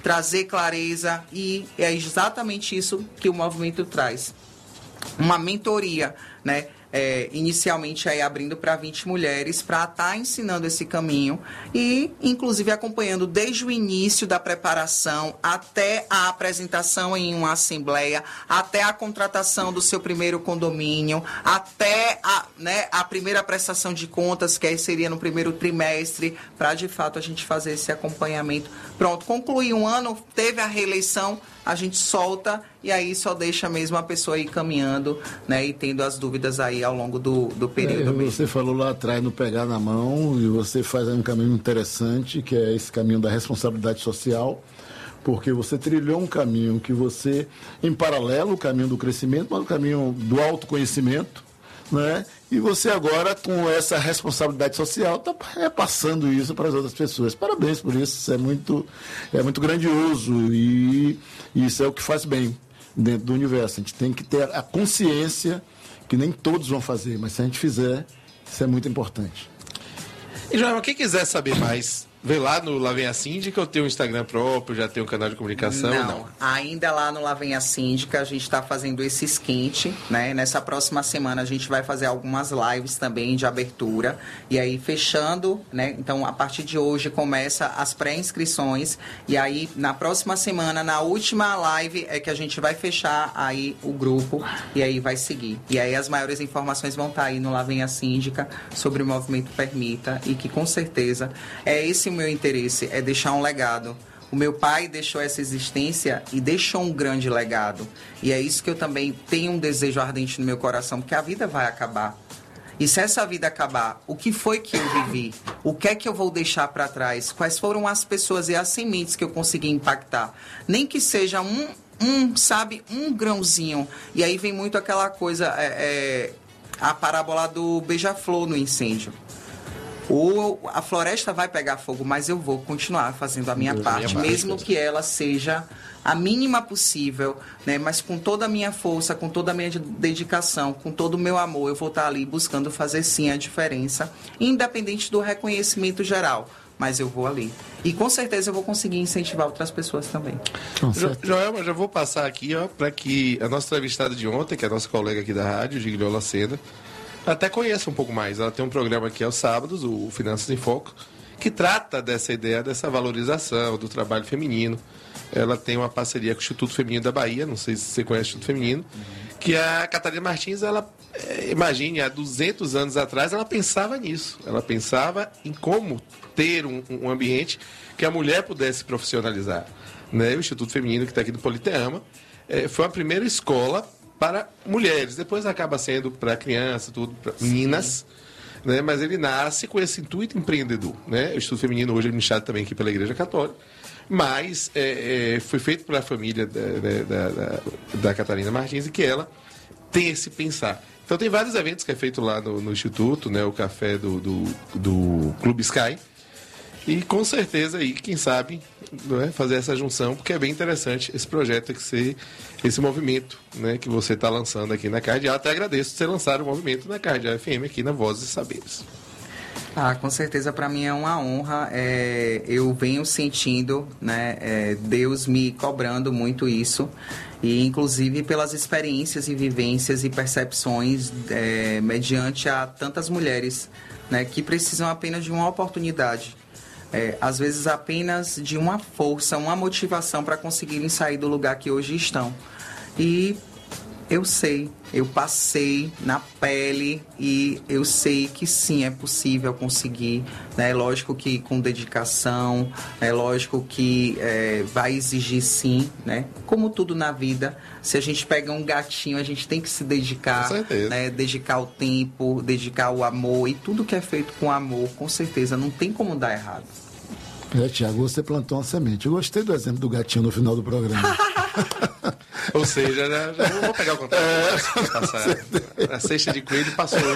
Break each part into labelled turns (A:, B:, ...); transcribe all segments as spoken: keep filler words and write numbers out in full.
A: trazer clareza, e é exatamente isso que o movimento traz. Uma mentoria, né? É, inicialmente aí abrindo para vinte mulheres, para estar tá ensinando esse caminho e, inclusive, acompanhando desde o início da preparação até a apresentação em uma assembleia, até a contratação do seu primeiro condomínio, até a, né, a primeira prestação de contas, que aí seria no primeiro trimestre, para, de fato, a gente fazer esse acompanhamento. Pronto, concluir um ano, teve a reeleição, a gente solta e aí só deixa mesmo a pessoa ir caminhando, né, e tendo as dúvidas aí ao longo do, do período.
B: É, você falou lá atrás no pegar na mão, e você faz um caminho interessante, que é esse caminho da responsabilidade social, porque você trilhou um caminho que você, em paralelo, o caminho do crescimento, mas o caminho do autoconhecimento, né? E você agora, com essa responsabilidade social, está repassando isso para as outras pessoas. Parabéns por isso, isso é muito, é muito grandioso e isso é o que faz bem dentro do universo. A gente tem que ter a consciência que nem todos vão fazer, mas se a gente fizer, isso é muito importante.
C: E, Joel, quem quiser saber mais, vê lá no Lá Vem a Síndica, eu tenho um Instagram próprio, já tenho um canal de comunicação?
A: Não,
C: não?
A: ainda lá no Lá Vem a Síndica, a gente está fazendo esse esquente, né? Nessa próxima semana a gente vai fazer algumas lives também de abertura, e aí fechando, né? Então, a partir de hoje começa as pré-inscrições, e aí na próxima semana, na última live, é que a gente vai fechar aí o grupo, e aí vai seguir. E aí as maiores informações vão estar aí no Lá Vem a Síndica, sobre o Movimento Permita, e que com certeza é esse o meu interesse, é deixar um legado. O meu pai deixou essa existência e deixou um grande legado. E é isso que eu também tenho um desejo ardente no meu coração, porque a vida vai acabar. E se essa vida acabar, o que foi que eu vivi? O que é que eu vou deixar para trás? Quais foram as pessoas e as sementes que eu consegui impactar? Nem que seja um, um sabe, um grãozinho. E aí vem muito aquela coisa, é, é, a parábola do beija-flor no incêndio. Ou a floresta vai pegar fogo, mas eu vou continuar fazendo a minha parte, mesmo que ela seja a mínima possível, né? Mas com toda a minha força, com toda a minha dedicação, com todo o meu amor, eu vou estar ali buscando fazer sim a diferença, independente do reconhecimento geral. Mas eu vou ali. E com certeza eu vou conseguir incentivar outras pessoas também.
C: Jo- Joelma, eu já vou passar aqui, ó, para que a nossa entrevistada de ontem, que é a nossa colega aqui da rádio, Gigliola Sena, até conheça um pouco mais. Ela tem um programa aqui aos sábados, o Finanças em Foco, que trata dessa ideia, dessa valorização do trabalho feminino. Ela tem uma parceria com o Instituto Feminino da Bahia, não sei se você conhece o Instituto Feminino, que a Catarina Martins, ela, é, imagine, há duzentos anos atrás, ela pensava nisso. Ela pensava em como ter um, um ambiente que a mulher pudesse profissionalizar. Né? O Instituto Feminino, que está aqui do Politeama, é, foi a primeira escola para mulheres, depois acaba sendo para criança, tudo, para meninas, né? Mas ele nasce com esse intuito empreendedor, né? O Instituto Feminino hoje é administrado também aqui pela Igreja Católica, mas é, é, foi feito pela família da, da, da, da Catarina Martins, e que ela tem esse pensar. Então tem vários eventos que é feito lá no, no Instituto, né? O café do, do, do Clube Sky, e com certeza aí, quem sabe, não é, fazer essa junção, porque é bem interessante esse projeto, que ser esse movimento, né, que você está lançando aqui na Cardeal. Até agradeço por você lançar o movimento na Cardeal F M aqui na Vozes e Saberes.
A: Ah, com certeza para mim é uma honra. É, eu venho sentindo, né, é, Deus me cobrando muito isso, e inclusive pelas experiências e vivências e percepções é, mediante a tantas mulheres, né, que precisam apenas de uma oportunidade. É, às vezes apenas de uma força, uma motivação para conseguirem sair do lugar que hoje estão. E eu sei, eu passei na pele e eu sei que sim, é possível conseguir. É, né? Lógico que com dedicação, é lógico que é, vai exigir sim, né? Como tudo na vida, se a gente pega um gatinho, a gente tem que se dedicar,
C: com certeza,
A: né? Dedicar o tempo, dedicar o amor, e tudo que é feito com amor, com certeza, não tem como dar errado.
B: É, Tiago, você plantou uma semente. Eu gostei do exemplo do gatinho no final do programa.
C: Ou seja, já, já vou pegar o contato. É, passar. A cesta de coelho passou. Eu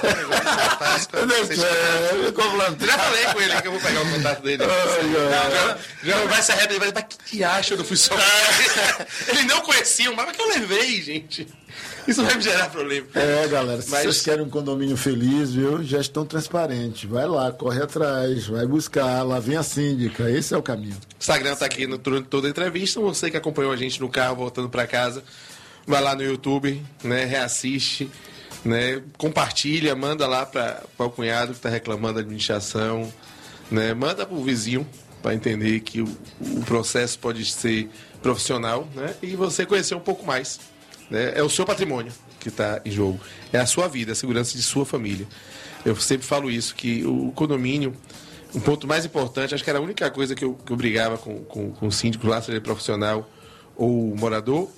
C: já falei com ele que eu vou pegar o contato dele. Não, já, já vai se arrepender, vai dizer, mas que te acha do funcionário? Ele não conhecia, mas que eu levei, gente. Isso vai me gerar problema.
B: É, galera, se
C: Mas...
B: vocês querem um condomínio feliz, viu? Gestão transparente. Vai lá, corre atrás, vai buscar, lá vem a síndica. Esse é o caminho.
C: O Instagram está aqui no, durante toda a entrevista. Você que acompanhou a gente no carro, voltando para casa, vai lá no YouTube, né? Reassiste, né? Compartilha, manda lá para o cunhado que está reclamando da administração, né? Manda para o vizinho para entender que o, o processo pode ser profissional, né? E você conhecer um pouco mais, né? É o seu patrimônio que está em jogo, é a sua vida, a segurança de sua família. Eu sempre falo isso, que o condomínio, um ponto mais importante, acho que era a única coisa que eu, que eu brigava com, com, com o síndico lá, seja ele profissional ou morador,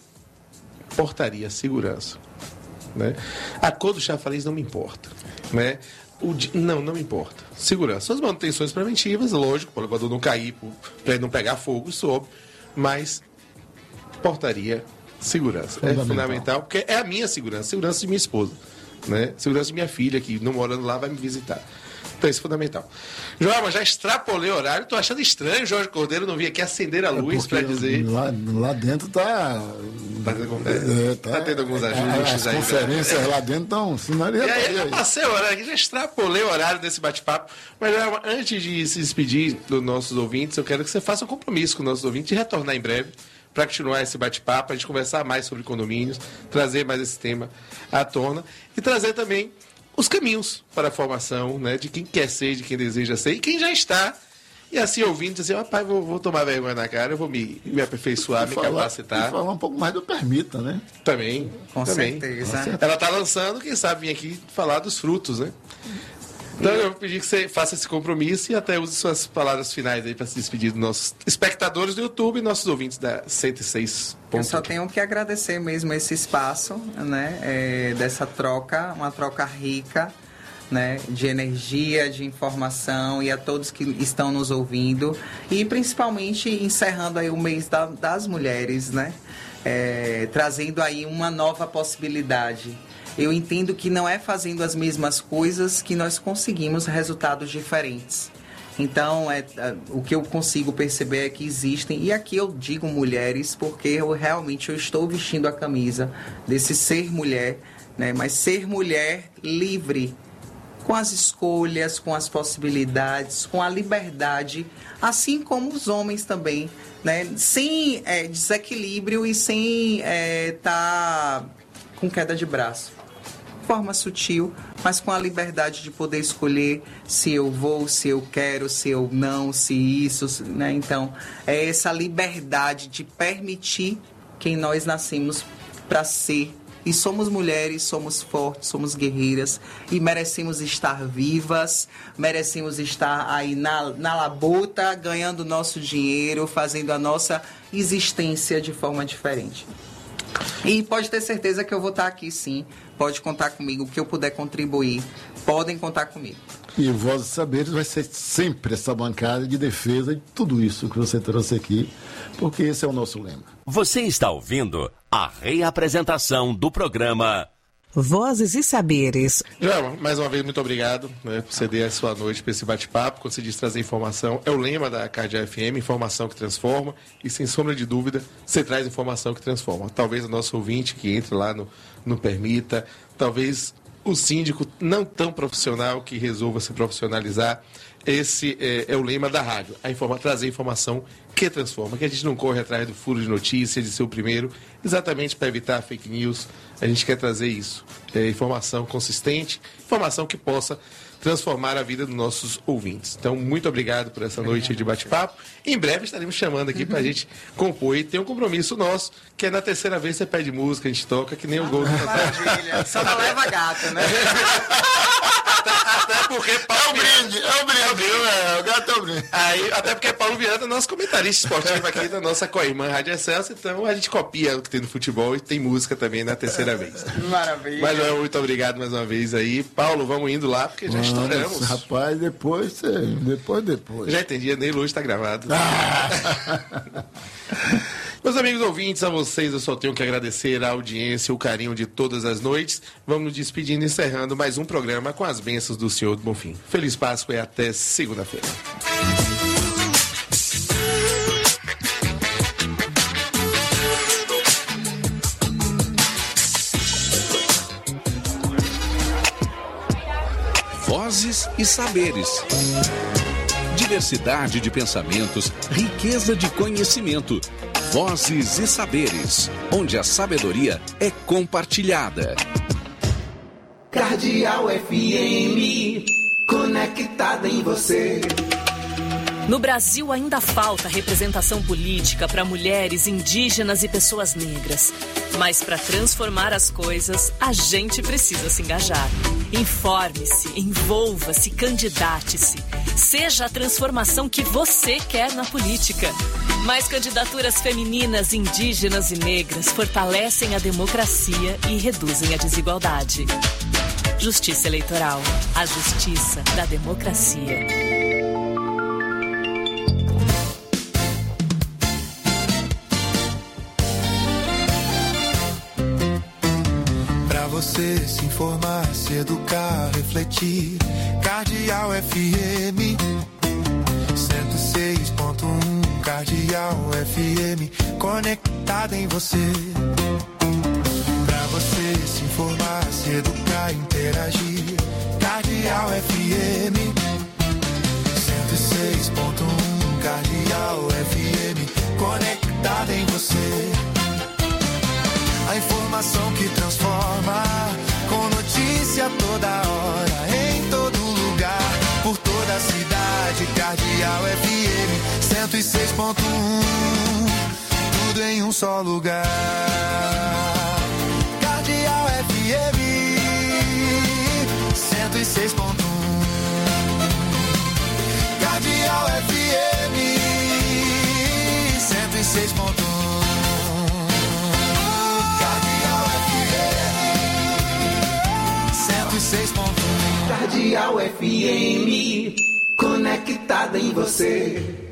C: portaria, segurança, né? A cor do chafariz não me importa, né? O di... Não, não me importa. Segurança. As manutenções preventivas, lógico, para o elevador não cair, para ele não pegar fogo, isso óbvio, mas portaria, segurança. Fundamental. É fundamental, porque é a minha segurança, segurança de minha esposa, né? Segurança de minha filha, que não morando lá vai me visitar. Então isso é fundamental. Joelma, já extrapolei o horário. Estou achando estranho o Jorge Cordeiro não vir aqui acender a luz é para dizer...
B: Lá, lá dentro está...
C: Tá tendo, é, tá, tá tendo alguns ajustes
B: as
C: aí. As
B: conferências né? lá dentro estão...
C: E aí, eu passei o horário aqui, já extrapolei o horário desse bate-papo. Mas, Joelma, antes de se despedir dos nossos ouvintes, eu quero que você faça um compromisso com os nossos ouvintes de retornar em breve para continuar esse bate-papo, a gente conversar mais sobre condomínios, trazer mais esse tema à tona e trazer também os caminhos para a formação, né, de quem quer ser, de quem deseja ser e quem já está. E assim, ouvindo, dizer, rapaz, vou, vou tomar vergonha na cara, eu vou me, me aperfeiçoar, me falar, capacitar.
B: E falar um pouco mais do Permita, né?
C: Também.
A: Com
C: também.
A: certeza.
C: Ela está lançando, quem sabe, vir aqui falar dos frutos, né? Então eu vou pedir que você faça esse compromisso e até use suas palavras finais aí para se despedir dos nossos espectadores do YouTube e nossos ouvintes da cento e seis ponto um.
A: Eu só tenho que agradecer mesmo esse espaço, né, é, dessa troca, uma troca rica, né, de energia, de informação e a todos que estão nos ouvindo e principalmente encerrando aí o mês da, das mulheres, né, é, trazendo aí uma nova possibilidade. Eu entendo que não é fazendo as mesmas coisas que nós conseguimos resultados diferentes. Então, é, é, o que eu consigo perceber é que existem, e aqui eu digo mulheres, porque eu realmente eu estou vestindo a camisa desse ser mulher, né? Mas ser mulher livre, com as escolhas, com as possibilidades, com a liberdade, assim como os homens também, né? Sem é, desequilíbrio e sem estar é, tá com queda de braço. Forma sutil, mas com a liberdade de poder escolher se eu vou, se eu quero, se eu não, se isso, né? Então, é essa liberdade de permitir quem nós nascemos para ser. E somos mulheres, somos fortes, somos guerreiras e merecemos estar vivas, merecemos estar aí na, na labuta, ganhando nosso dinheiro, fazendo a nossa existência de forma diferente. E pode ter certeza que eu vou estar aqui sim, pode contar comigo, o que eu puder contribuir, podem contar comigo.
B: E Voz dos Saberes vai ser sempre essa bancada de defesa de tudo isso que você trouxe aqui, porque esse é o nosso lema.
D: Você está ouvindo a reapresentação do programa
E: Vozes e Saberes.
C: Joelma, mais uma vez, muito obrigado, né, por ceder a sua noite para esse bate-papo. Quando você diz trazer informação, é o lema da Cardeal F M, informação que transforma. E sem sombra de dúvida, você traz informação que transforma. Talvez o nosso ouvinte que entre lá no, no Permita, talvez o síndico não tão profissional que resolva se profissionalizar. Esse é, é o lema da rádio, a informa, trazer informação que transforma, que a gente não corre atrás do furo de notícia, de ser o primeiro, exatamente para evitar fake news. A gente quer trazer isso, é, informação consistente, informação que possa transformar a vida dos nossos ouvintes. Então, muito obrigado por essa noite de bate-papo. Em breve estaremos chamando aqui para a gente compor e tem um compromisso nosso, que é na terceira vez você pede música, a gente toca, que nem o gol do
A: Maravilha, só não leva gato, né?
C: Até porque Paulo
B: É o brinde, é o brinde, é o gato é o brinde.
C: Aí, até porque Paulo Viana é nosso comentarista esportivo aqui da nossa co-irmã Rádio Excelsior, então a gente copia o que tem no futebol e tem música também na terceira vez.
A: Maravilha.
C: Mas muito obrigado mais uma vez aí. Paulo, vamos indo lá, porque já estouramos.
B: Rapaz, depois, depois, depois.
C: Já entendi, nem hoje está gravado. Ah. Meus amigos ouvintes, a vocês eu só tenho que agradecer a audiência, o carinho de todas as noites. Vamos nos despedindo, encerrando mais um programa com as bênçãos do Senhor do Bonfim. Feliz Páscoa e até segunda-feira.
F: Vozes e saberes. Diversidade de pensamentos, riqueza de conhecimento. Vozes e saberes, onde a sabedoria é compartilhada.
G: Cardeal F M, conectada em você.
H: No Brasil ainda falta representação política para mulheres, indígenas e pessoas negras. Mas para transformar as coisas, a gente precisa se engajar. Informe-se, envolva-se, candidate-se. Seja a transformação que você quer na política. Mais candidaturas femininas, indígenas e negras fortalecem a democracia e reduzem a desigualdade. Justiça Eleitoral. A justiça da democracia.
I: Você se informar, se educar, refletir. Cardeal F M cento e seis ponto um. Cardeal F M, conectada em você. Pra você se informar, se educar, interagir. Cardeal F M cento e seis ponto um. Cardeal F M, conectada em você. A informação que transforma, com notícia toda hora, em todo lugar, por toda a cidade. Cardeal F M cento e seis ponto um, tudo em um só lugar. Cardeal F M cento e seis ponto um. Cardeal F M cento e seis ponto um.
G: Cardeal F M, conectada em você.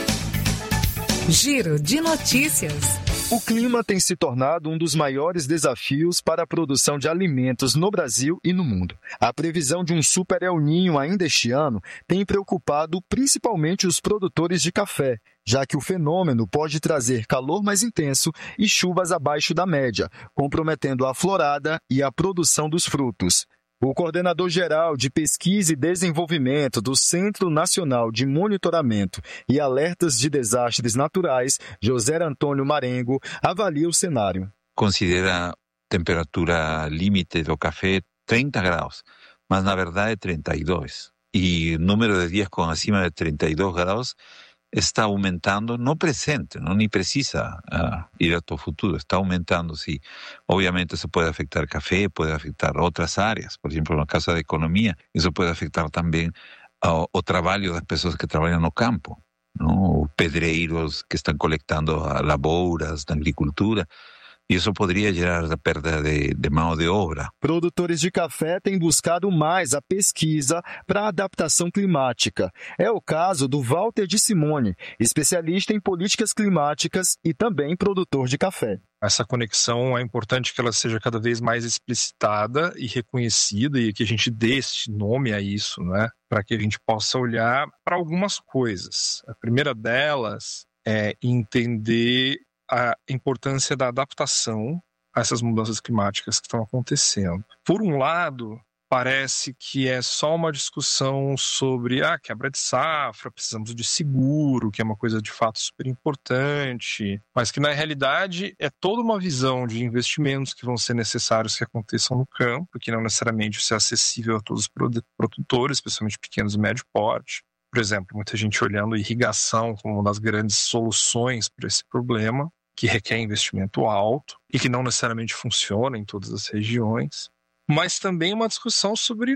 E: Giro de notícias.
J: O clima tem se tornado um dos maiores desafios para a produção de alimentos no Brasil e no mundo. A previsão de um super El Niño ainda este ano tem preocupado principalmente os produtores de café, já que o fenômeno pode trazer calor mais intenso e chuvas abaixo da média, comprometendo a florada e a produção dos frutos. O coordenador-geral de Pesquisa e Desenvolvimento do Centro Nacional de Monitoramento e Alertas de Desastres Naturais, José Antônio Marengo, avalia o cenário.
K: Considera temperatura limite do café trinta graus, mas na verdade é trinta e dois. E o número de dias com acima de trinta e dois graus está aumentando no presente, não nem precisa uh, ir ao o futuro, está aumentando, sim. Obviamente isso pode afetar café, pode afetar outras áreas, por exemplo, na casa da economia, isso pode afetar também uh, o trabalho das pessoas que trabalham no campo, não? Pedreiros que estão coletando lavouras da agricultura. E isso poderia gerar a perda de, de mão de obra.
J: Produtores de café têm buscado mais a pesquisa para a adaptação climática. É o caso do Walter de Simone, especialista em políticas climáticas e também produtor de café.
L: Essa conexão é importante que ela seja cada vez mais explicitada e reconhecida e que a gente dê este nome a isso, né? Para que a gente possa olhar para algumas coisas. A primeira delas é entender a importância da adaptação a essas mudanças climáticas que estão acontecendo. Por um lado, parece que é só uma discussão sobre a ah, quebra de safra, precisamos de seguro, que é uma coisa de fato super importante, mas que na realidade é toda uma visão de investimentos que vão ser necessários que aconteçam no campo, que não necessariamente isso é acessível a todos os produtores, especialmente pequenos e médio porte. Por exemplo, muita gente olhando a irrigação como uma das grandes soluções para esse problema, que requer investimento alto e que não necessariamente funciona em todas as regiões, mas também uma discussão sobre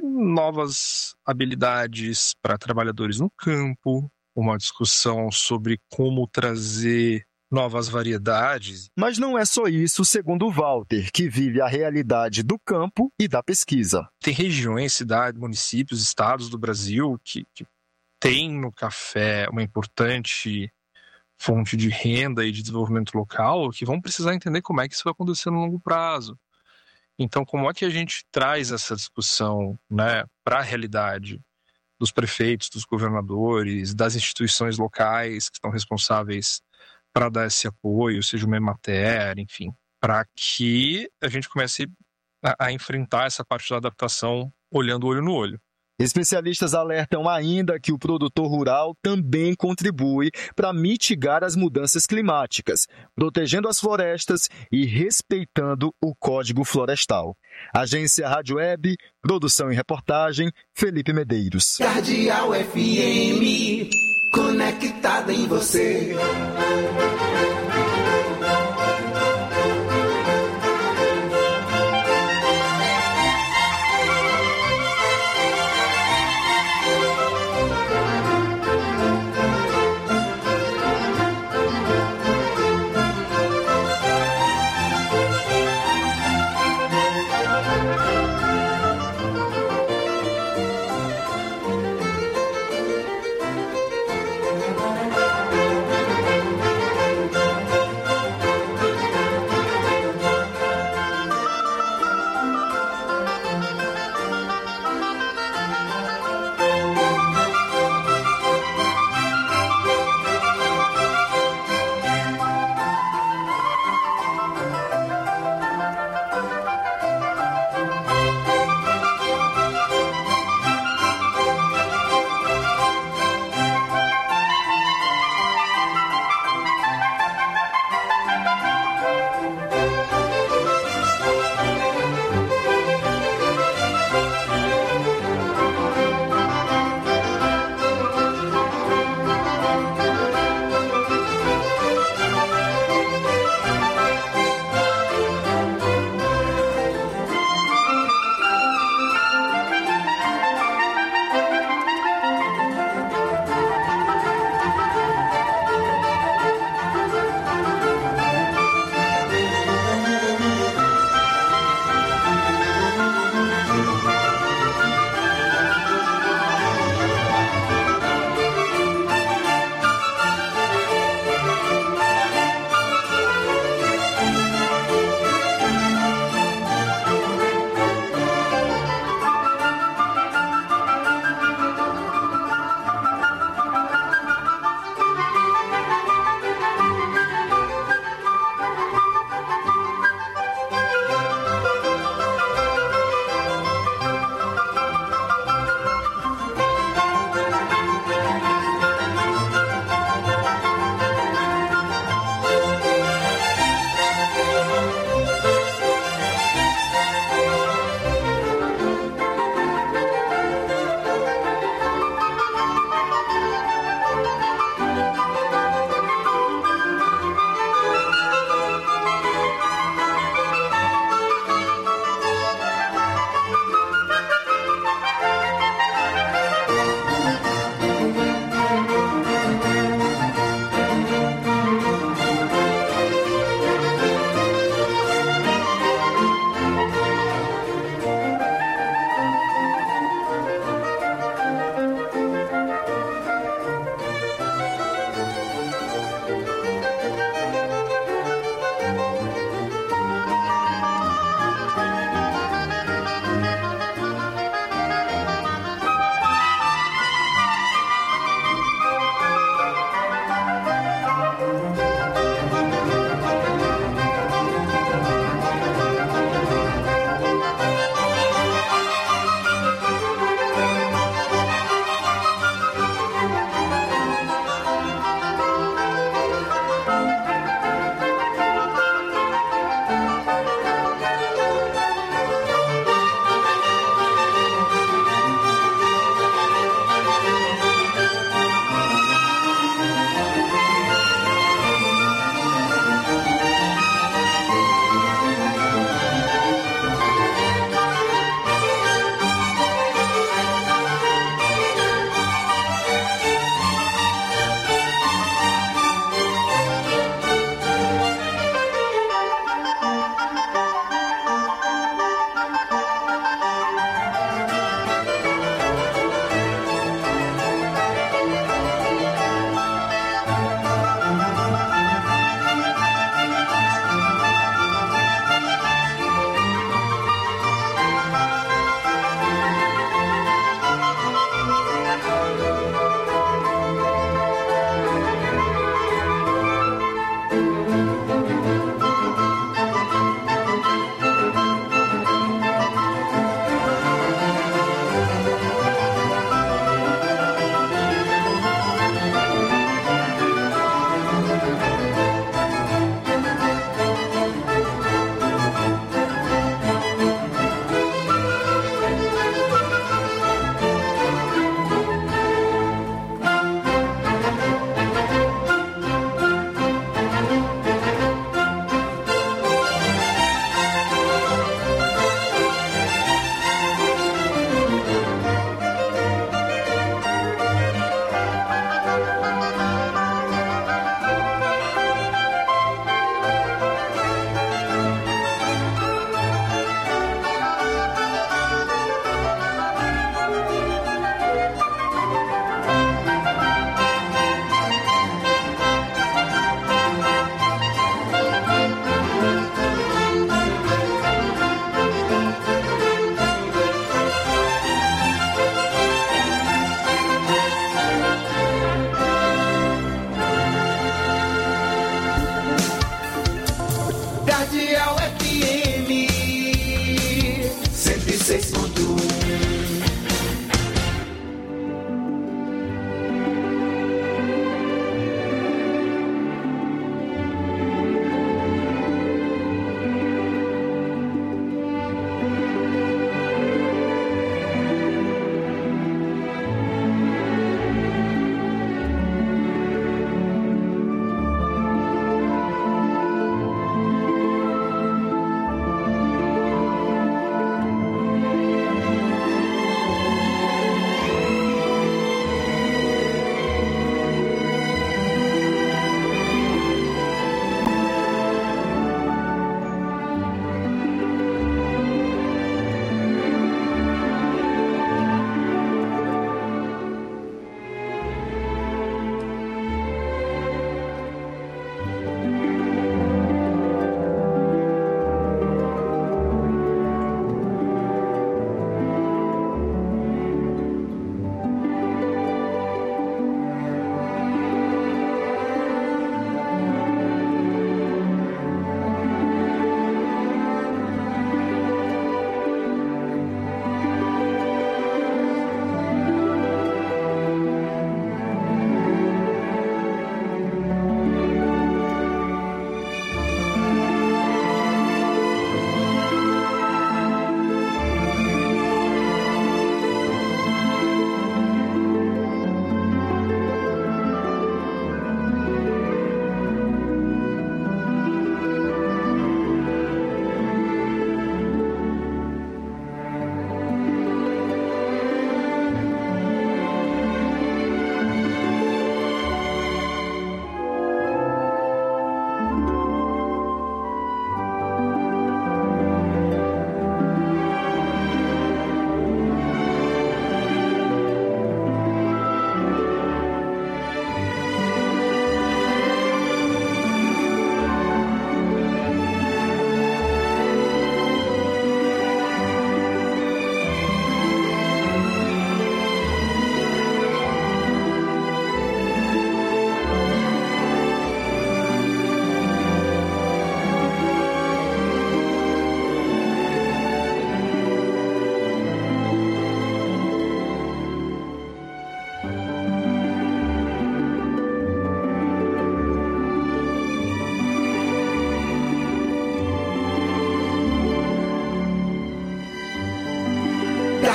L: novas habilidades para trabalhadores no campo, uma discussão sobre como trazer novas variedades.
J: Mas não é só isso, segundo o Walter, que vive a realidade do campo e da pesquisa.
L: Tem regiões, cidades, municípios, estados do Brasil que, que têm no café uma importante fonte de renda e de desenvolvimento local, que vão precisar entender como é que isso vai acontecer no longo prazo. Então, como é que a gente traz essa discussão, né, para a realidade dos prefeitos, dos governadores, das instituições locais que estão responsáveis para dar esse apoio, seja uma Emater, enfim, para que a gente comece a, a enfrentar essa parte da adaptação olhando olho no olho.
J: Especialistas alertam ainda que o produtor rural também contribui para mitigar as mudanças climáticas, protegendo as florestas e respeitando o Código Florestal. Agência Rádio Web, produção e reportagem, Felipe Medeiros.
G: Cardeal F M, conectada em você.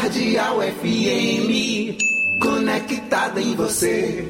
G: Cardeal F M, conectada em você.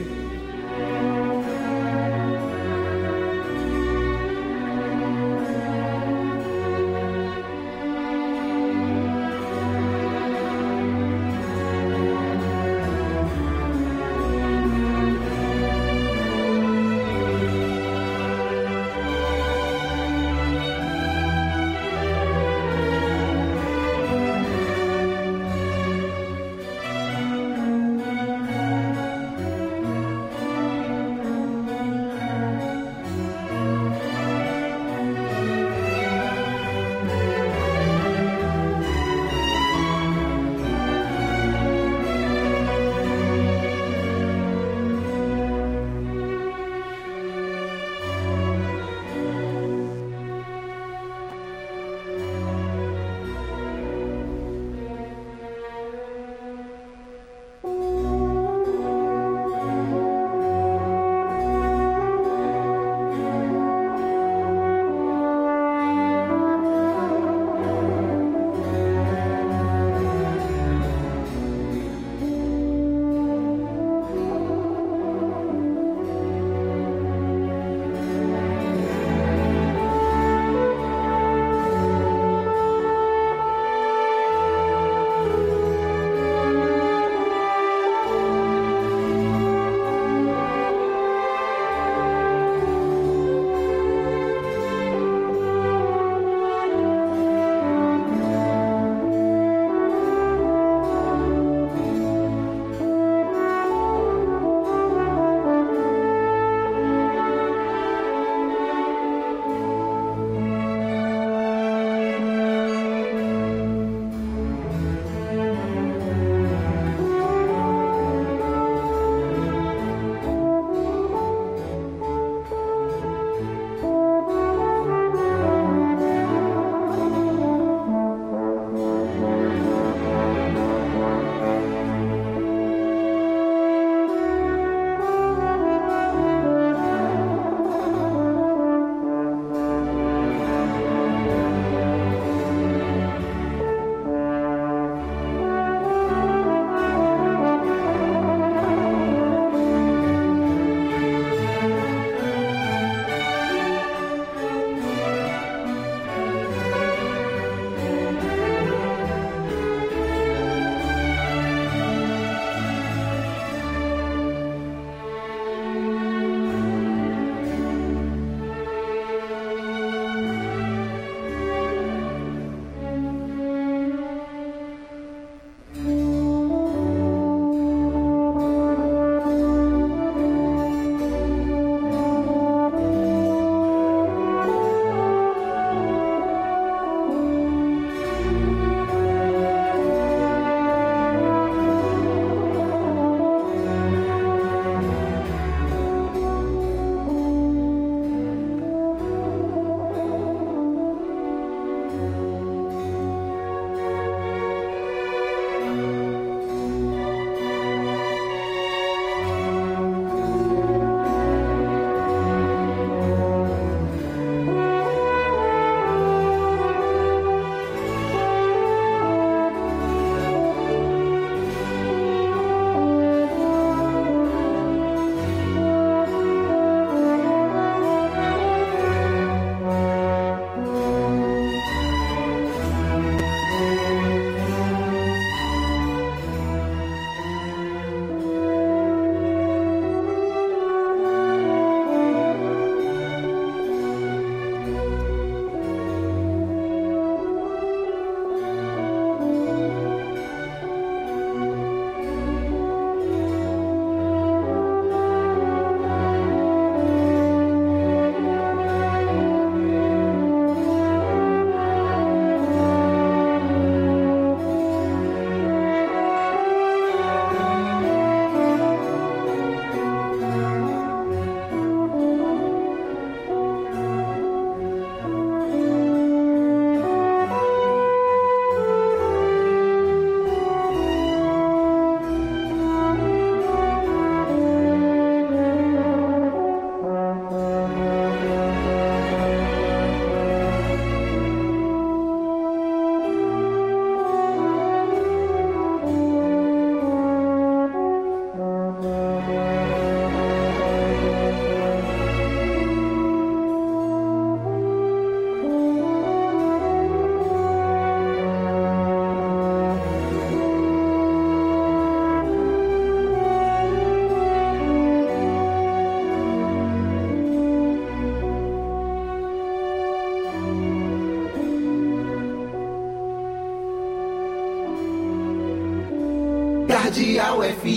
G: Cardeal F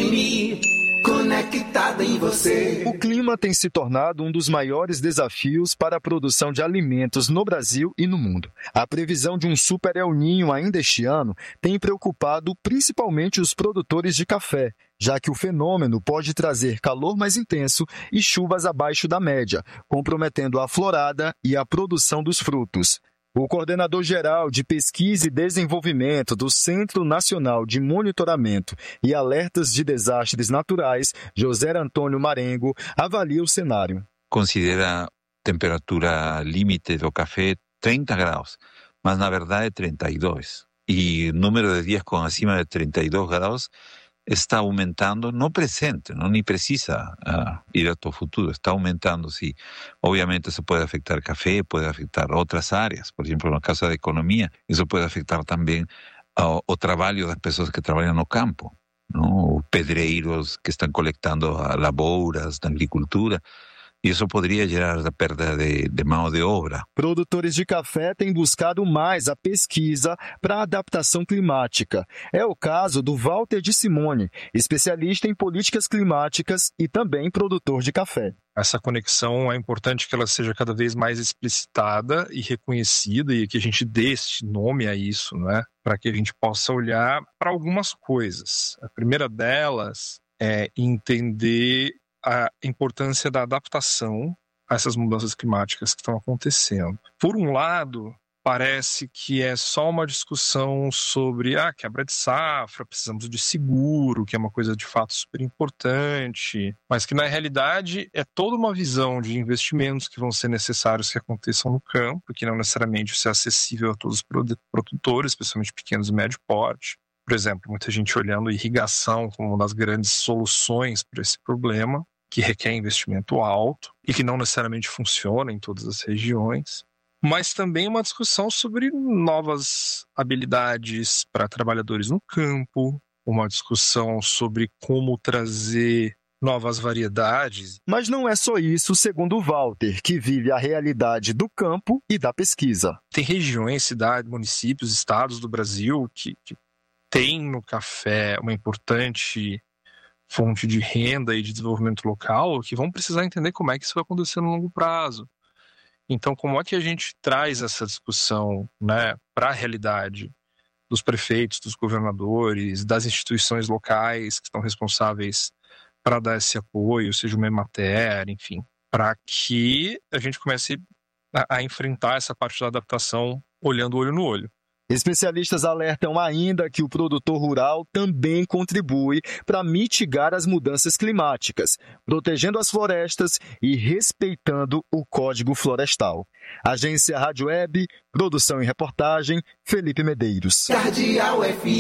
G: M, conectada em você.
J: O clima tem se tornado um dos maiores desafios para a produção de alimentos no Brasil e no mundo. A previsão de um super El Niño ainda este ano tem preocupado principalmente os produtores de café, já que o fenômeno pode trazer calor mais intenso e chuvas abaixo da média, comprometendo a florada e a produção dos frutos. O coordenador-geral de Pesquisa e Desenvolvimento do Centro Nacional de Monitoramento e Alertas de Desastres Naturais, José Antônio Marengo, avalia o cenário.
K: Considera temperatura limite do café trinta graus, mas na verdade trinta e dois. E o número de dias com acima de trinta e dois graus está aumentando no presente, não nem precisa uh, ir ao futuro, está aumentando, sim. Obviamente isso pode afetar café, pode afetar outras áreas, por exemplo, no caso da economia, isso pode afetar também uh, o trabalho das pessoas que trabalham no campo, não? Pedreiros que estão coletando lavouras na agricultura. Isso poderia gerar a perda de, de mão de obra.
J: Produtores de café têm buscado mais a pesquisa para a adaptação climática. É o caso do Walter de Simone, especialista em políticas climáticas e também produtor de café.
L: Essa conexão é importante que ela seja cada vez mais explicitada e reconhecida e que a gente dê este nome a isso, né? Para que a gente possa olhar para algumas coisas. A primeira delas é entender a importância da adaptação a essas mudanças climáticas que estão acontecendo. Por um lado, parece que é só uma discussão sobre a ah, quebra de safra, precisamos de seguro, que é uma coisa de fato super importante, mas que na realidade é toda uma visão de investimentos que vão ser necessários que aconteçam no campo, que não necessariamente vai ser acessível a todos os produtores, especialmente pequenos e médio porte. Por exemplo, muita gente olhando irrigação como uma das grandes soluções para esse problema, que requer investimento alto e que não necessariamente funciona em todas as regiões. Mas também uma discussão sobre novas habilidades para trabalhadores no campo, uma discussão sobre como trazer novas variedades.
J: Mas não é só isso, segundo o Walter, que vive a realidade do campo e da pesquisa.
L: Tem regiões, cidades, municípios, estados do Brasil que, que tem no café uma importante fonte de renda e de desenvolvimento local, que vão precisar entender como é que isso vai acontecer no longo prazo. Então, como é que a gente traz essa discussão, né, para a realidade dos prefeitos, dos governadores, das instituições locais que estão responsáveis para dar esse apoio, seja uma Emater, enfim, para que a gente comece a, a enfrentar essa parte da adaptação olhando olho no olho.
J: Especialistas alertam ainda que o produtor rural também contribui para mitigar as mudanças climáticas, protegendo as florestas e respeitando o Código Florestal. Agência Rádio Web, produção e reportagem, Felipe Medeiros.
G: Cardeal F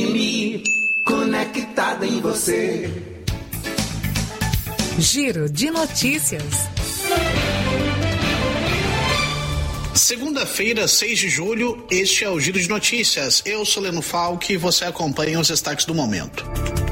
G: M, conectada em você.
E: Giro de notícias.
M: Segunda-feira, seis de julho, este é o Giro de Notícias. Eu sou Leno Falck e você acompanha os destaques do momento.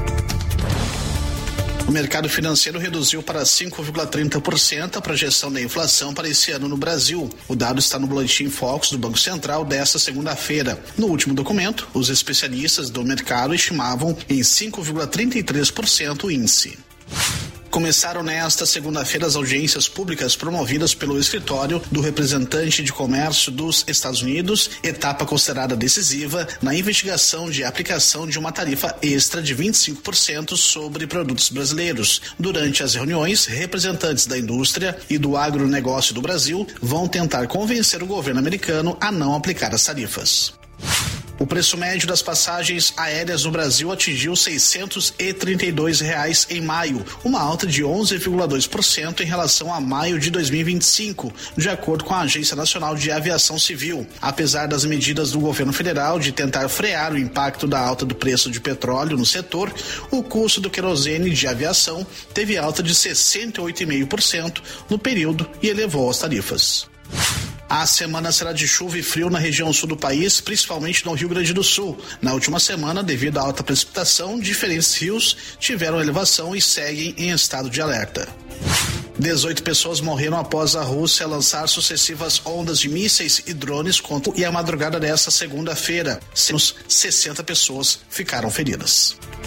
M: O mercado financeiro reduziu para cinco vírgula trinta por cento a projeção da inflação para esse ano no Brasil. O dado está no Boletim Focus do Banco Central desta segunda-feira. No último documento, os especialistas do mercado estimavam em cinco vírgula trinta e três por cento o índice. Começaram nesta segunda-feira as audiências públicas promovidas pelo Escritório do Representante de Comércio dos Estados Unidos, etapa considerada decisiva na investigação de aplicação de uma tarifa extra de vinte e cinco por cento sobre produtos brasileiros. Durante as reuniões, representantes da indústria e do agronegócio do Brasil vão tentar convencer o governo americano a não aplicar as tarifas. O preço médio das passagens aéreas no Brasil atingiu seiscentos e trinta e dois reais em maio, uma alta de onze vírgula dois por cento em relação a maio de dois mil e vinte e cinco, de acordo com a Agência Nacional de Aviação Civil. Apesar das medidas do governo federal de tentar frear o impacto da alta do preço de petróleo no setor, o custo do querosene de aviação teve alta de sessenta e oito vírgula cinco por cento no período e elevou as tarifas. A semana será de chuva e frio na região sul do país, principalmente no Rio Grande do Sul. Na última semana, devido à alta precipitação, diferentes rios tiveram elevação e seguem em estado de alerta. dezoito pessoas morreram após a Rússia lançar sucessivas ondas de mísseis e drones contra e a madrugada desta segunda-feira. sessenta pessoas ficaram feridas.